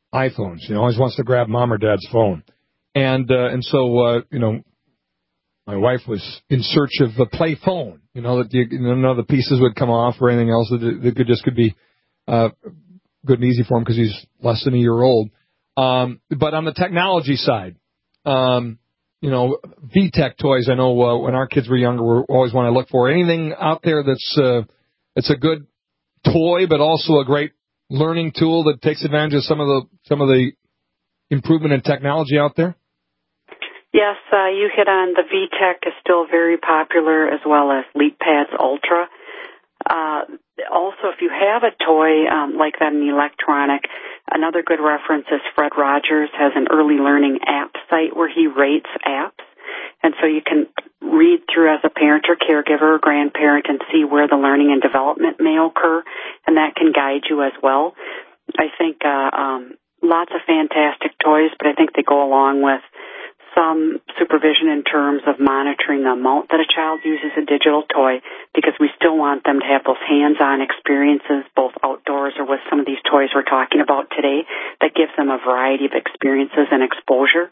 iPhones. You know, always wants to grab mom or dad's phone. And uh, and so, uh, you know, my wife was in search of a play phone, you know, that you, you know, none of the pieces would come off or anything else. That, that could just could be uh, good and easy for him because he's less than a year old. Um, but on the technology side, um, you know, V TEC toys, I know uh, when our kids were younger, we always want to look for anything out there that's uh, it's a good toy, but also a great learning tool that takes advantage of some of the some of the improvement in technology out there. Yes, uh, you hit on the V TEC is still very popular, as well as LeapPads Ultra. Uh, also, if you have a toy um, like that, an electronic, another good reference is Fred Rogers has an early learning app site where he rates apps. And so you can read through as a parent or caregiver or grandparent and see where the learning and development may occur, and that can guide you as well. I think uh, um, lots of fantastic toys, but I think they go along with some supervision in terms of monitoring the amount that a child uses a digital toy, because we still want them to have those hands-on experiences, both outdoors or with some of these toys we're talking about today, that gives them a variety of experiences and exposure.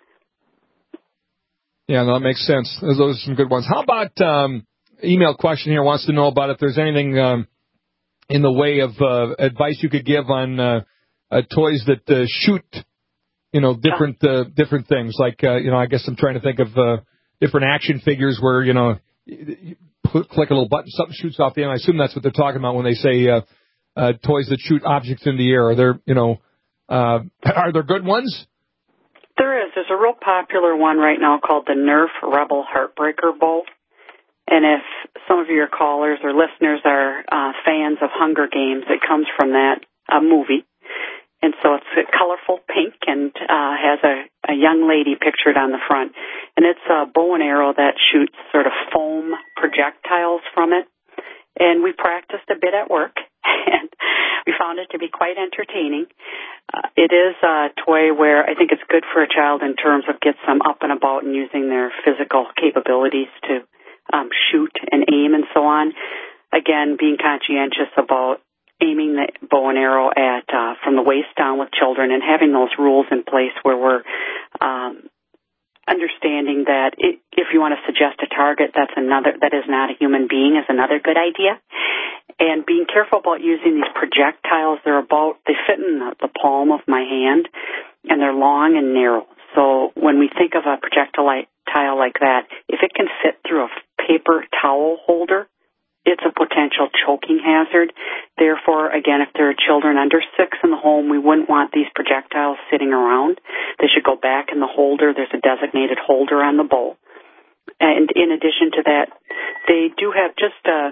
Yeah, no, that makes sense. Those are some good ones. How about um, email question here wants to know about if there's anything um, in the way of uh, advice you could give on uh, uh, toys that uh, shoot, you know, different uh, different things. Like, uh, you know, I guess I'm trying to think of uh, different action figures where, you know, you click a little button, something shoots off the end. I assume that's what they're talking about when they say uh, uh, toys that shoot objects in the air. Are there, you know, uh, are there good ones? There is. There's a real popular one right now called the Nerf Rebel Heartbreaker Bowl. And if some of your callers or listeners are uh, fans of Hunger Games, it comes from that uh, movie. And so it's a colorful pink and uh, has a, a young lady pictured on the front. And it's a bow and arrow that shoots sort of foam projectiles from it. And we practiced a bit at work, and we found it to be quite entertaining. Uh, it is a toy where I think it's good for a child in terms of gets them up and about and using their physical capabilities to um, shoot and aim and so on. Again, being conscientious about aiming the bow and arrow at uh, from the waist down with children, and having those rules in place where we're um, understanding that it, if you want to suggest a target that's another that is not a human being is another good idea. And being careful about using these projectiles. They're about, they fit in the, the palm of my hand, and they're long and narrow. So when we think of a projectile like that, if it can fit through a paper towel holder, it's a potential choking hazard. Therefore, again, if there are children under six in the home, we wouldn't want these projectiles sitting around. They should go back in the holder. There's a designated holder on the bowl. And in addition to that, they do have just a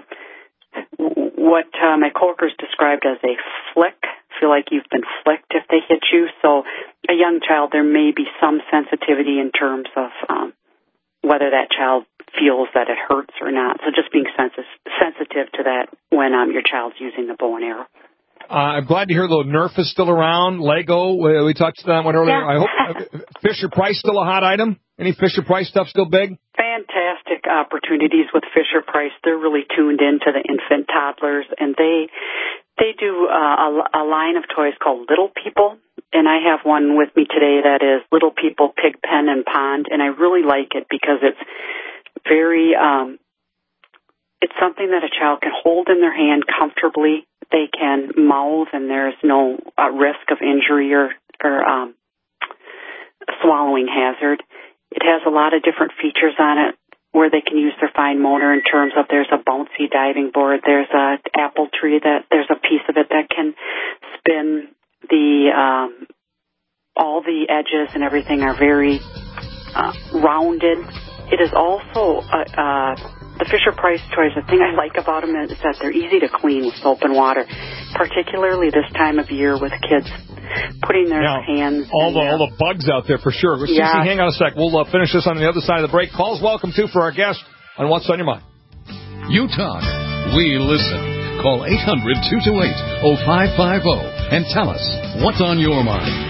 what uh, my coworkers described as a flick. Feel like you've been flicked if they hit you. So a young child, there may be some sensitivity in terms of um, whether that child feels that it hurts or not. So just being sensi- sensitive to that when um, your child's using the bow and arrow. Uh, I'm glad to hear, though, Nerf is still around. Lego, we, we touched on that one earlier. Yeah. I hope uh, Fisher Price still a hot item. Any Fisher Price stuff still big? Fantastic opportunities with Fisher Price. They're really tuned into the infant toddlers, and they they do uh, a, a line of toys called Little People. And I have one with me today that is Little People Pig Pen and Pond, and I really like it because it's very um, it's something that a child can hold in their hand comfortably. They can mouth, and there's no uh, risk of injury or, or um, swallowing hazard. It has a lot of different features on it where they can use their fine motor in terms of there's a bouncy diving board, there's a apple tree that there's a piece of it that can spin. The um, all the edges and everything are very uh, rounded. It is also uh, uh, the Fisher Price toys. The thing I like about them is that they're easy to clean with soap and water, particularly this time of year with kids putting their now, hands. All the their... all the bugs out there for sure. Well, yeah. Cece, hang on a sec. We'll uh, finish this on the other side of the break. Calls welcome too for our guest on What's on Your Mind. You talk, we listen. Call eight hundred, two two eight, oh five five oh and tell us what's on your mind.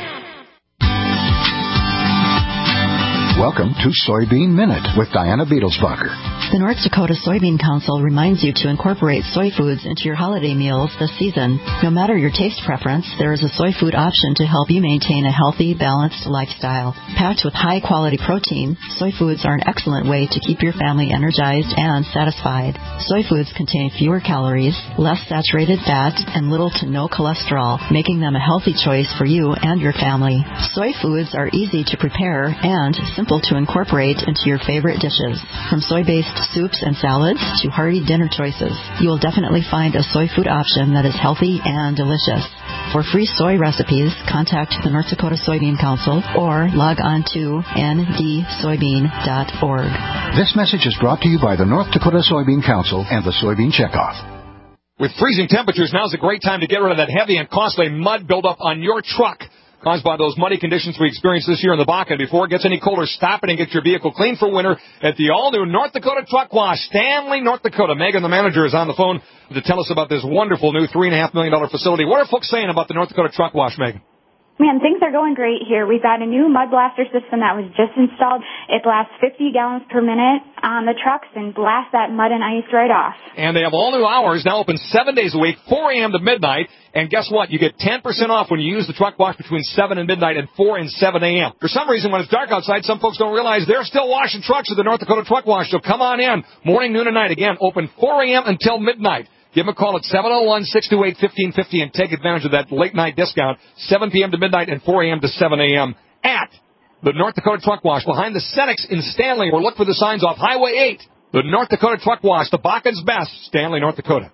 Welcome to Soybean Minute with Diana Beetlesbacher. The North Dakota Soybean Council reminds you to incorporate soy foods into your holiday meals this season. No matter your taste preference, there is a soy food option to help you maintain a healthy, balanced lifestyle. Packed with high-quality protein, soy foods are an excellent way to keep your family energized and satisfied. Soy foods contain fewer calories, less saturated fat, and little to no cholesterol, making them a healthy choice for you and your family. Soy foods are easy to prepare and simple to incorporate into your favorite dishes. From soy-based soups and salads to hearty dinner choices, you will definitely find a soy food option that is healthy and delicious. For free soy recipes, contact the North Dakota Soybean Council or log on to n d soybean dot org. This message is brought to you by the North Dakota Soybean Council and the Soybean Checkoff. With freezing temperatures, now's a great time to get rid of that heavy and costly mud buildup on your truck caused by those muddy conditions we experienced this year in the Bakken. Before it gets any colder, stop it and get your vehicle clean for winter at the all-new North Dakota Truck Wash, Stanley, North Dakota. Megan, the manager, is on the phone to tell us about this wonderful new three point five million dollars facility. What are folks saying about the North Dakota Truck Wash, Megan? Man, things are going great here. We've got a new mud blaster system that was just installed. It blasts fifty gallons per minute on the trucks and blasts that mud and ice right off. And they have all new hours, now open seven days a week, four a.m. to midnight. And guess what? You get ten percent off when you use the truck wash between seven and midnight and four and seven a.m. For some reason, when it's dark outside, some folks don't realize they're still washing trucks at the North Dakota Truck Wash. So come on in, morning, noon, and night. Again, open four a.m. until midnight. Give them a call at seven oh one, six two eight, one five five zero and take advantage of that late-night discount, seven p.m. to midnight and four a.m. to seven a.m. at the North Dakota Truck Wash behind the Senex in Stanley, or look for the signs off Highway eight. The North Dakota Truck Wash, the Bakken's best, Stanley, North Dakota.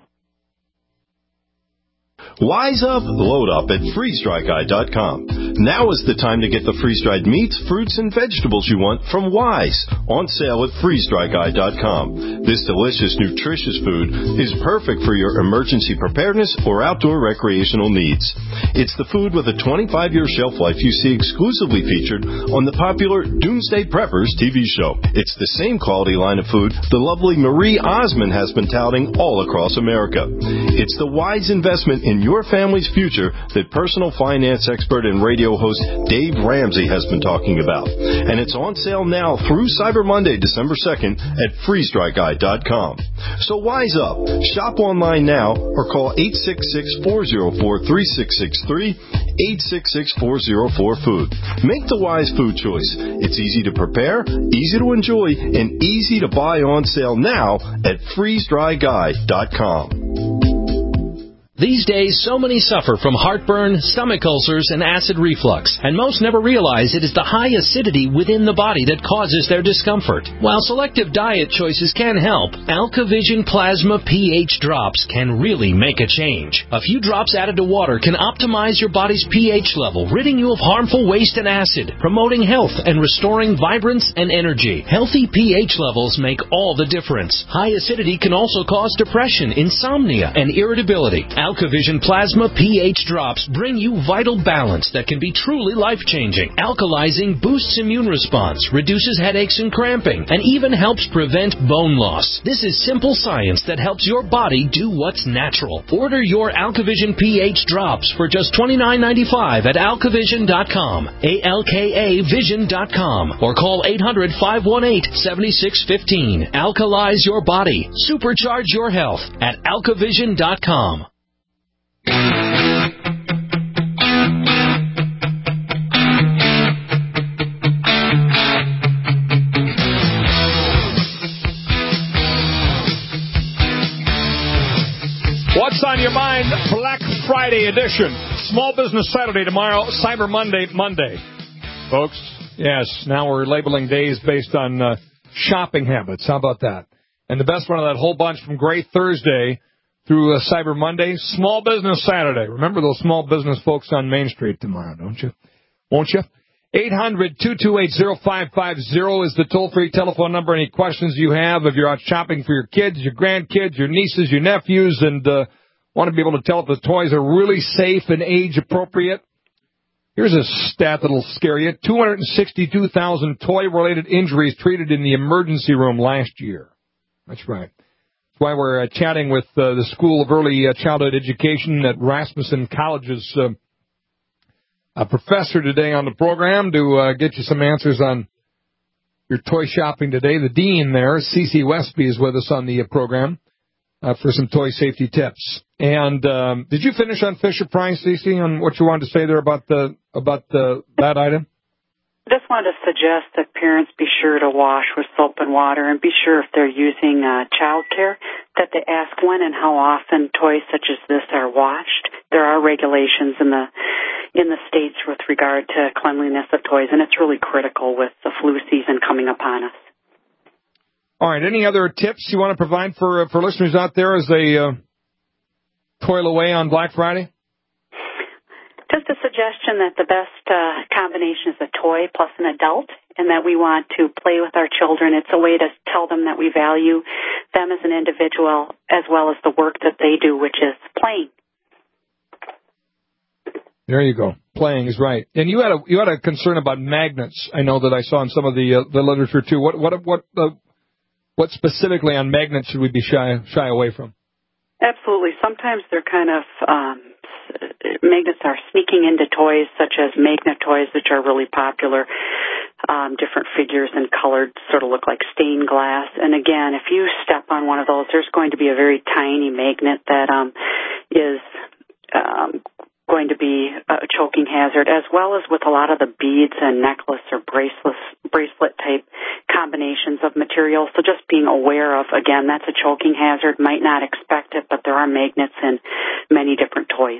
Wise up, load up at freeze dry guy dot com. Now is the time to get the freeze-dried meats, fruits, and vegetables you want from Wise, on sale at freeze dry guy dot com. This delicious, nutritious food is perfect for your emergency preparedness or outdoor recreational needs. It's the food with a twenty-five-year shelf life you see exclusively featured on the popular Doomsday Preppers T V show. It's the same quality line of food the lovely Marie Osmond has been touting all across America. It's the wise investment in your family's future that personal finance expert and radio host Dave Ramsey has been talking about. And it's on sale now through Cyber Monday, December second at freeze dry guy dot com. So wise up. Shop online now or call eight six six, four oh four, three six six three, eight six six, four oh four, food. Make the wise food choice. It's easy to prepare, easy to enjoy, and easy to buy on sale now at freeze dry guy dot com. These days, so many suffer from heartburn, stomach ulcers, and acid reflux, and most never realize it is the high acidity within the body that causes their discomfort. While selective diet choices can help, AlkaVision Plasma pH drops can really make a change. A few drops added to water can optimize your body's pH level, ridding you of harmful waste and acid, promoting health and restoring vibrance and energy. Healthy pH levels make all the difference. High acidity can also cause depression, insomnia, and irritability. AlkaVision Plasma pH drops bring you vital balance that can be truly life-changing. Alkalizing boosts immune response, reduces headaches and cramping, and even helps prevent bone loss. This is simple science that helps your body do what's natural. Order your AlkaVision pH drops for just twenty-nine ninety-five at alkavision dot com, A L K A vision dot com, or call eight hundred, five one eight, seven six one five. Alkalize your body. Supercharge your health at alkavision dot com. What's on your mind? Black Friday edition. Small Business Saturday tomorrow. Cyber Monday, Monday. Folks, yes, now we're labeling days based on uh, shopping habits. How about that? And the best one of that whole bunch from Gray Thursday through uh, Cyber Monday, Small Business Saturday. Remember those small business folks on Main Street tomorrow, don't you? Won't you? eight hundred, two two eight, oh five five oh is the toll-free telephone number. Any questions you have if you're out shopping for your kids, your grandkids, your nieces, your nephews, and uh, want to be able to tell if the toys are really safe and age-appropriate. Here's a stat that'll scare you. two hundred sixty-two thousand toy-related injuries treated in the emergency room last year. That's right. That's why we're uh, chatting with uh, the School of Early uh, Childhood Education at Rasmussen College's uh, a professor today on the program to uh, get you some answers on your toy shopping today. The dean there, Cece Westby, is with us on the uh, program uh, for some toy safety tips. And um, did you finish on Fisher-Price, Cece, on what you wanted to say there about the about the that item? I just wanted to suggest that parents be sure to wash with soap and water, and be sure if they're using uh, child care that they ask when and how often toys such as this are washed. There are regulations in the in the states with regard to cleanliness of toys, and it's really critical with the flu season coming upon us. All right. Any other tips you want to provide for uh, for listeners out there as they uh, toil away on Black Friday? Just a suggestion that the best uh, combination is a toy plus an adult, and that we want to play with our children. It's a way to tell them that we value them as an individual as well as the work that they do, which is playing. There you go. Playing is right. And you had a you had a concern about magnets. I know that I saw in some of the uh, the literature too. What what what uh, what specifically on magnets should we be shy shy away from? Absolutely. Sometimes they're kind of um, magnets are sneaking into toys, such as magnet toys, which are really popular. Um, different figures and colored, sort of look like stained glass. And again, if you step on one of those, there's going to be a very tiny magnet that um, is um, going to be a choking hazard, as well as with a lot of the beads and necklace or bracelet bracelet type combinations of materials. So just being aware of, again, that's a choking hazard. Might not expect it, but there are magnets in many different toys.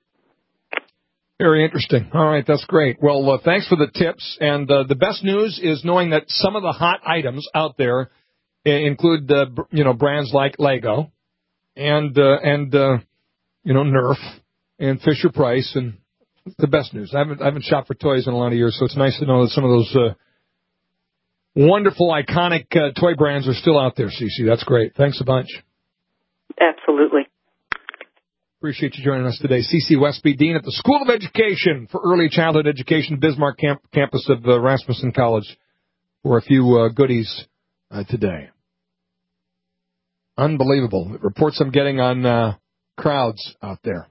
Very interesting. All right, that's great. Well, uh, thanks for the tips. And uh, the best news is knowing that some of the hot items out there include, uh, you know, brands like Lego and uh, and uh, you know Nerf and Fisher Price, and the best news. I haven't I haven't shopped for toys in a lot of years, so it's nice to know that some of those uh, wonderful, iconic uh, toy brands are still out there. Cece, that's great. Thanks a bunch. Absolutely. Appreciate you joining us today. Cece Westby, Dean at the School of Education for Early Childhood Education, Bismarck camp, campus of uh, Rasmussen College, for a few uh, goodies uh, today. Unbelievable. The reports I'm getting on uh, crowds out there.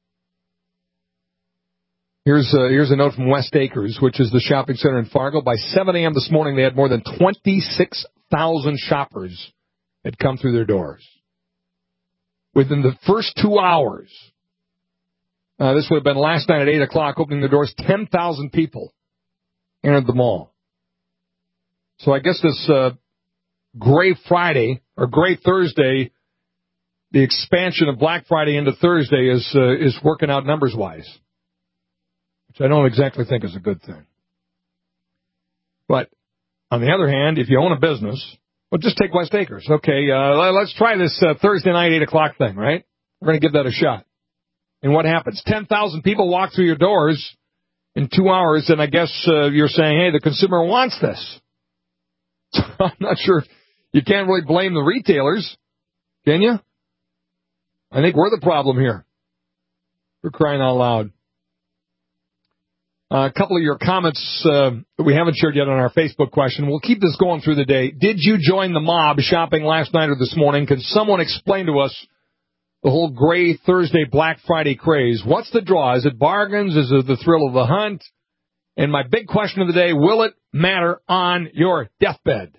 Here's uh, here's a note from West Acres, which is the shopping center in Fargo. By seven a.m. this morning, they had more than twenty-six thousand shoppers had come through their doors. Within the first two hours, uh, this would have been last night at eight o'clock, opening the doors, ten thousand people entered the mall. So I guess this uh, Gray Friday, or Gray Thursday, the expansion of Black Friday into Thursday is uh, is working out numbers-wise, which I don't exactly think is a good thing. But on the other hand, if you own a business, well, just take West Acres. Okay, uh, let's try this uh, Thursday night, eight o'clock thing, right? We're going to give that a shot. And what happens? ten thousand people walk through your doors in two hours, and I guess uh, you're saying, hey, the consumer wants this. I'm not sure. You can't really blame the retailers, can you? I think we're the problem here. We're crying out loud. Uh, a couple of your comments uh, that we haven't shared yet on our Facebook question. We'll keep this going through the day. Did you join the mob shopping last night or this morning? Can someone explain to us the whole Gray Thursday Black Friday craze? What's the draw? Is it bargains? Is it the thrill of the hunt? And my big question of the day, will it matter on your deathbed?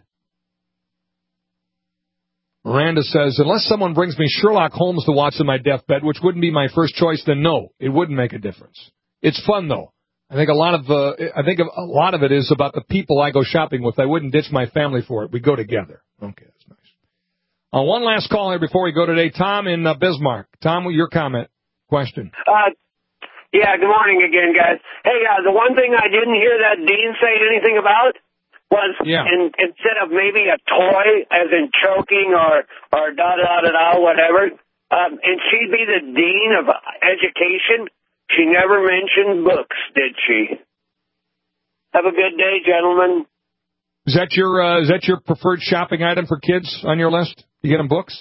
Miranda says, unless someone brings me Sherlock Holmes to watch on my deathbed, which wouldn't be my first choice, then no, it wouldn't make a difference. It's fun, though. I think a lot of uh, I think a lot of it is about the people I go shopping with. I wouldn't ditch my family for it. We go together. Okay, that's nice. Uh, one last call here before we go today. Tom in uh, Bismarck. Tom, your comment, question. Uh, yeah, good morning again, guys. Hey, uh, the one thing I didn't hear that Dean say anything about was yeah. in, instead of maybe a toy, as in choking or or da da da da whatever, um, and she'd be the dean of education. She never mentioned books, did she? Have a good day, gentlemen. Is that your uh, is that your preferred shopping item for kids on your list? You get them books?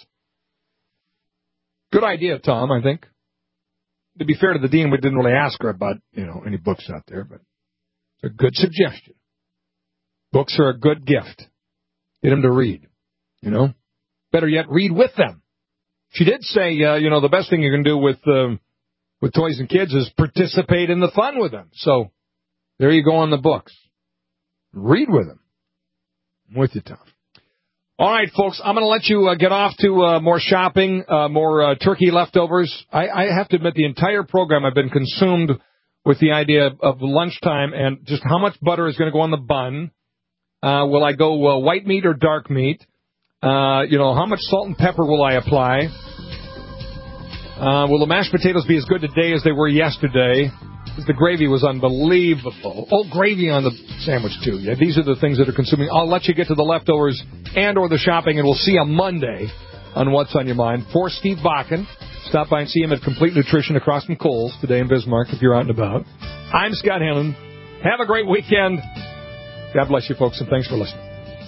Good idea, Tom, I think. To be fair to the dean, we didn't really ask her about, you know, any books out there, but it's a good suggestion. Books are a good gift. Get them to read, you know. Better yet, read with them. She did say, uh, you know, the best thing you can do with um, with toys and kids is participate in the fun with them. So there you go on the books. Read with them. I'm with you, Tom. All right, folks, I'm going to let you uh, get off to uh, more shopping, uh, more uh, turkey leftovers. I, I have to admit, the entire program I've been consumed with the idea of, of lunchtime and just how much butter is going to go on the bun. Uh, will I go uh, white meat or dark meat? Uh, you know, how much salt and pepper will I apply? Uh, will the mashed potatoes be as good today as they were yesterday? The gravy was unbelievable. Oh, gravy on the sandwich, too. Yeah, these are the things that are consuming. I'll let you get to the leftovers and or the shopping, and we'll see you on Monday on What's on Your Mind. For Steve Bakken, stop by and see him at Complete Nutrition across from Kohl's today in Bismarck if you're out and about. I'm Scott Hannon. Have a great weekend. God bless you, folks, and thanks for listening.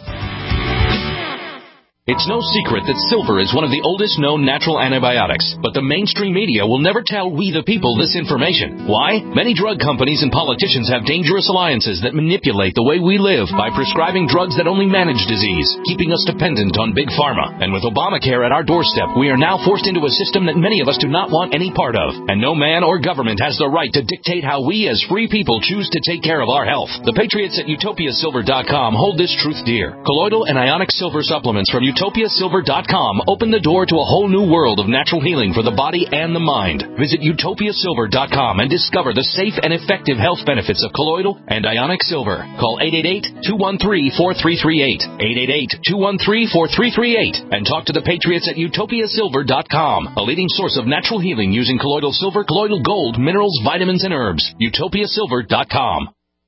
It's no secret that silver is one of the oldest known natural antibiotics, but the mainstream media will never tell we the people this information. Why? Many drug companies and politicians have dangerous alliances that manipulate the way we live by prescribing drugs that only manage disease, keeping us dependent on big pharma. And with Obamacare at our doorstep, we are now forced into a system that many of us do not want any part of. And no man or government has the right to dictate how we as free people choose to take care of our health. The patriots at Utopia Silver dot com hold this truth dear. Colloidal and ionic silver supplements from Utopia Silver dot com open the door to a whole new world of natural healing for the body and the mind. Visit Utopia Silver dot com and discover the safe and effective health benefits of colloidal and ionic silver. Call eight eight eight, two one three, four three three eight, eight eight eight, two one three, four three three eight, and talk to the patriots at Utopia Silver dot com, a leading source of natural healing using colloidal silver, colloidal gold, minerals, vitamins, and herbs. Utopia Silver dot com.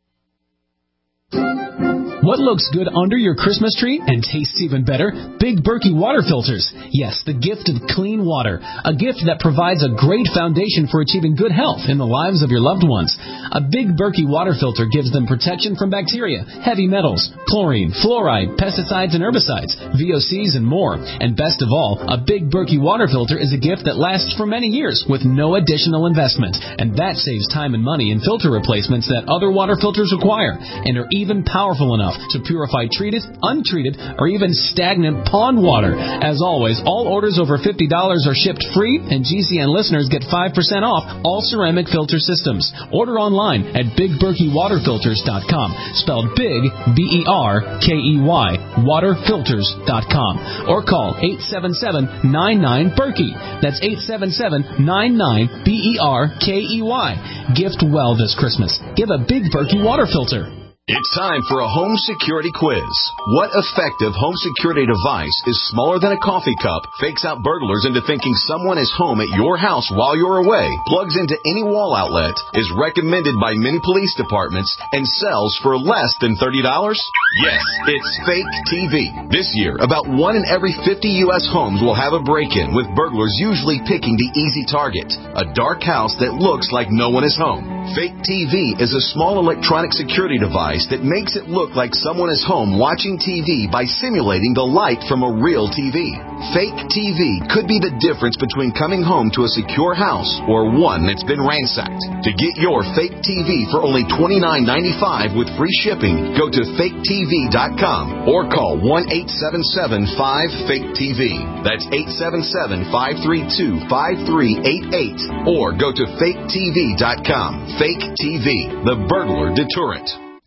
What looks good under your Christmas tree and tastes even better? Big Berkey water filters. Yes, the gift of clean water. A gift that provides a great foundation for achieving good health in the lives of your loved ones. A Big Berkey water filter gives them protection from bacteria, heavy metals, chlorine, fluoride, pesticides and herbicides, V O Cs and more. And best of all, a Big Berkey water filter is a gift that lasts for many years with no additional investment. And that saves time and money in filter replacements that other water filters require and are even powerful enough to purify treated, untreated, or even stagnant pond water. As always, all orders over fifty dollars are shipped free, and G C N listeners get five percent off all ceramic filter systems. Order online at big berkey water filters dot com, spelled big, B E R K E Y, water filters dot com, or call eight seven seven, nine nine, Berkey. That's eight seven seven, nine nine, B E R K E Y. Gift well this Christmas. Give a Big Berkey water filter. It's time for a home security quiz. What effective home security device is smaller than a coffee cup, fakes out burglars into thinking someone is home at your house while you're away, plugs into any wall outlet, is recommended by many police departments, and sells for less than thirty dollars? Yes, it's Fake T V. This year, about one in every fifty U S homes will have a break-in, with burglars usually picking the easy target, a dark house that looks like no one is home. Fake T V is a small electronic security device that makes it look like someone is home watching T V by simulating the light from a real T V. Fake T V could be the difference between coming home to a secure house or one that's been ransacked. To get your fake T V for only twenty-nine ninety-five with free shipping, go to fake T V dot com or call one eight seven seven, five, fake T V. That's eight seven seven, five three two, five three eight eight or go to fake T V dot com. Fake T V, the burglar deterrent.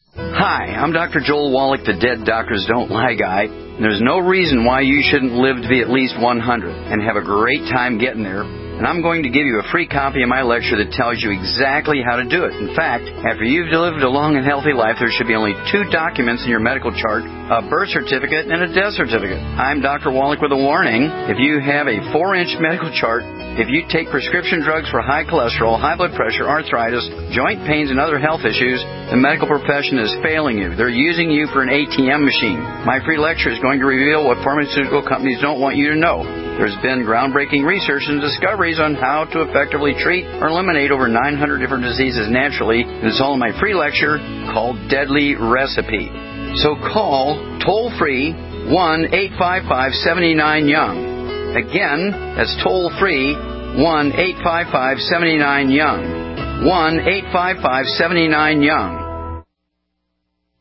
Hi, I'm Doctor Joel Wallach, the Dead Doctors Don't Lie guy. There's no reason why you shouldn't live to be at least one hundred and have a great time getting there. And I'm going to give you a free copy of my lecture that tells you exactly how to do it. In fact, after you've lived a long and healthy life, there should be only two documents in your medical chart, a birth certificate and a death certificate. I'm Doctor Wallach with a warning. If you have a four-inch medical chart, if you take prescription drugs for high cholesterol, high blood pressure, arthritis, joint pains, and other health issues, the medical profession is failing you. They're using you for an A T M machine. My free lecture is going to reveal what pharmaceutical companies don't want you to know. There's been groundbreaking research and discoveries on how to effectively treat or eliminate over nine hundred different diseases naturally. And it's all in my free lecture called Deadly Recipe. So call toll-free one eight five five, seven nine, young. Again, that's toll-free one eight five five, seven nine, young. one eight five five, seven nine, young.